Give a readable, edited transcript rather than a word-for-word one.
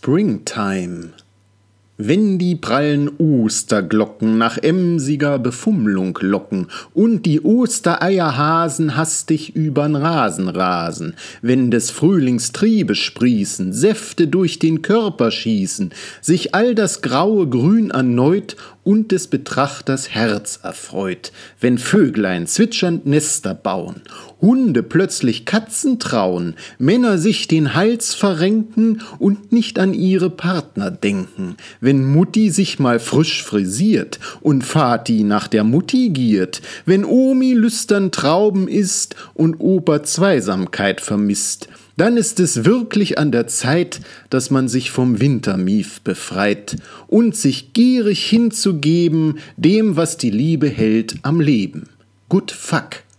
Springtime. Wenn die prallen Osterglocken nach emsiger Befummlung locken und die Ostereierhasen hastig übern Rasen rasen, wenn des Frühlings Triebe sprießen, Säfte durch den Körper schießen, sich all das graue Grün erneut und des Betrachters Herz erfreut, wenn Vöglein zwitschernd Nester bauen, Hunde plötzlich Katzen trauen, Männer sich den Hals verrenken und nicht an ihre Partner denken, wenn Mutti sich mal frisch frisiert und Vati nach der Mutti giert, wenn Omi lüstern Trauben isst und Opa Zweisamkeit vermisst, dann ist es wirklich an der Zeit, dass man sich vom Wintermief befreit und sich gierig hinzugeben dem, was die Liebe hält am Leben. Good fuck.